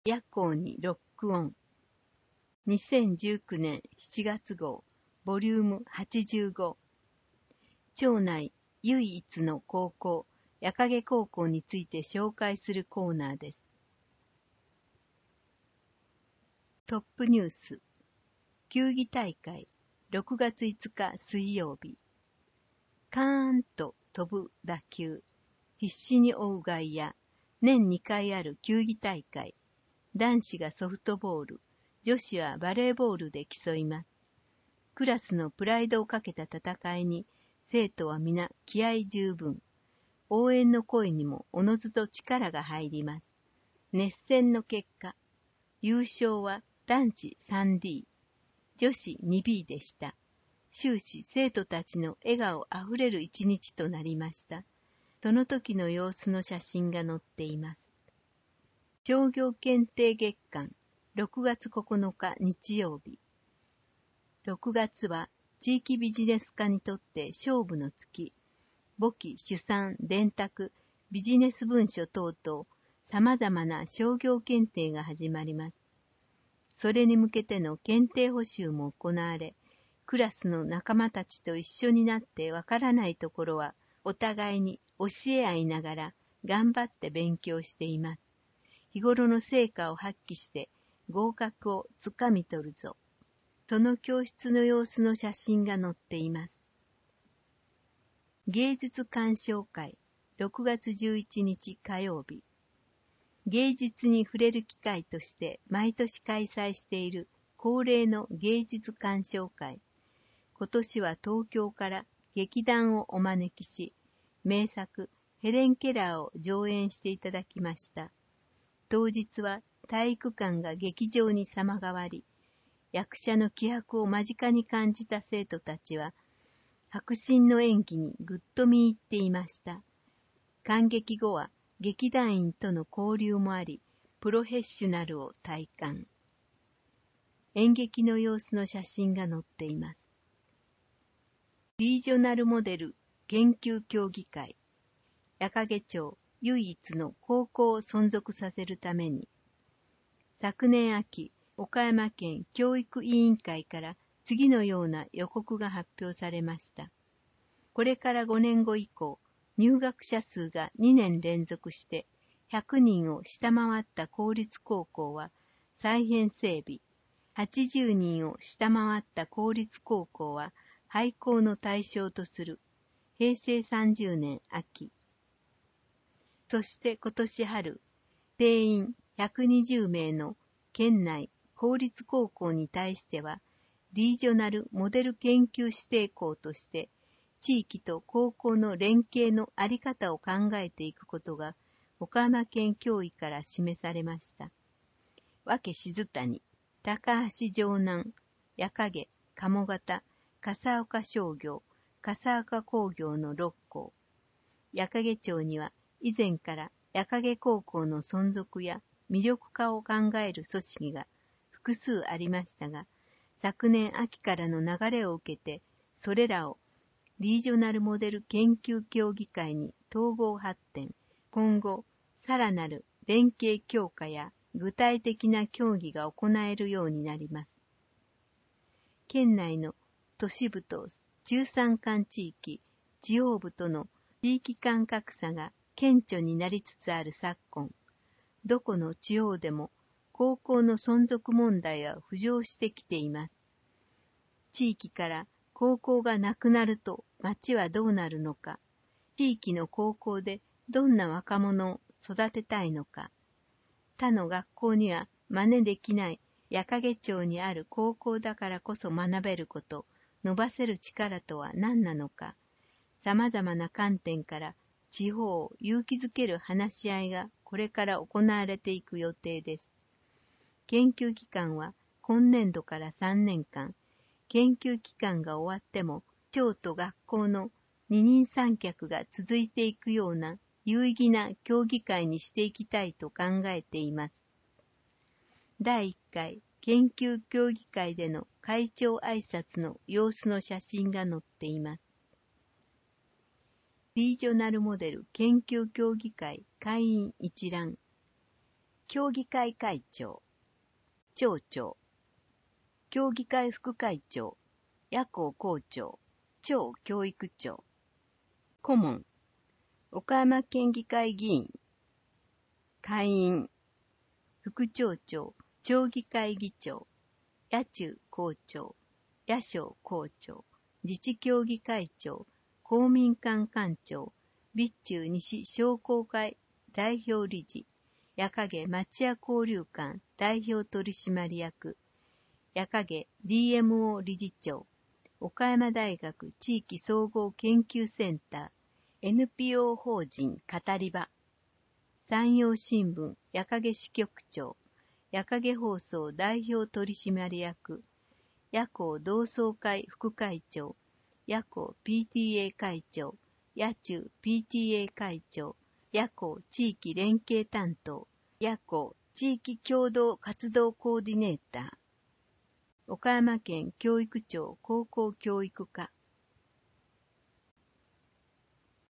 夜行にロックオン。2019年7月号、ボリューム85。町内唯一の高校、矢影高校について紹介するコーナーです。トップニュース。球技大会、6月5日水曜日。カーンと飛ぶ打球。必死に追う外野。年2回ある球技大会。男子がソフトボール、女子はバレーボールで競います。クラスのプライドをかけた戦いに、生徒は皆気合十分。応援の声にもおのずと力が入ります。熱戦の結果、優勝は男子 3D、女子 2B でした。終始生徒たちの笑顔あふれる一日となりました。その時の様子の写真が載っています。商業検定月間、6月9日日曜日。6月は地域ビジネス化にとって勝負の月。簿記、主算、電託、ビジネス文書等々、様々な商業検定が始まります。それに向けての検定補習も行われ、クラスの仲間たちと一緒になってわからないところは、お互いに教え合いながら頑張って勉強しています。日頃の成果を発揮して合格をつかみ取るぞ。その教室の様子の写真が載っています。芸術鑑賞会、6月11日火曜日。芸術に触れる機会として毎年開催している恒例の芸術鑑賞会。今年は東京から劇団をお招きし、名作ヘレン・ケラーを上演していただきました。当日は体育館が劇場に様変わり、役者の気迫を間近に感じた生徒たちは、迫真の演技にぐっと見入っていました。観劇後は劇団員との交流もあり、プロフェッショナルを体感。演劇の様子の写真が載っています。リージョナルモデル研究協議会、矢影町唯一の高校を存続させるために、昨年秋、岡山県教育委員会から次のような予告が発表されました。これから5年後以降、入学者数が2年連続して100人を下回った公立高校は再編整備、80人を下回った公立高校は廃校の対象とする。平成30年秋。そして今年春、定員120名の県内公立高校に対しては、リージョナルモデル研究指定校として、地域と高校の連携の在り方を考えていくことが、岡山県教委から示されました。和気静谷、高橋城南、矢影、鴨方、笠岡商業、笠岡工業の6校。矢影町には以前から矢影高校の存続や魅力化を考える組織が複数ありましたが、昨年秋からの流れを受けて、それらをリージョナルモデル研究協議会に統合発展、今後、さらなる連携強化や具体的な協議が行えるようになります。県内の都市部と中山間地域、地方部との地域間格差が顕著になりつつある昨今、どこの地方でも高校の存続問題は浮上してきています。地域から高校がなくなると町はどうなるのか、地域の高校でどんな若者を育てたいのか、他の学校には真似できない矢影町にある高校だからこそ学べること、伸ばせる力とは何なのか、様々な観点から地方を勇気づける話し合いがこれから行われていく予定です。研究期間は今年度から3年間、研究期間が終わっても町と学校の二人三脚が続いていくような有意義な協議会にしていきたいと考えています。第1回研究協議会での会長挨拶の様子の写真が載っています。リージョナルモデル研究協議会会員一覧。 協議会会長、町長、協議会副会長、野校校長、町教育長、顧問、岡山県議会議員、会員、副町長、町議会議長、野中校長、野小校長、自治協議会長、公民館館長、備中西商工会代表理事、矢影町屋交流館代表取締役、矢影 DMO 理事長、岡山大学地域総合研究センター、NPO 法人語り場、山陽新聞矢影支局長、矢影放送代表取締役、野校同窓会副会長、野校 PTA 会長、野中 PTA 会長、野校地域連携担当、野校地域共同活動コーディネーター、岡山県教育庁高校教育課、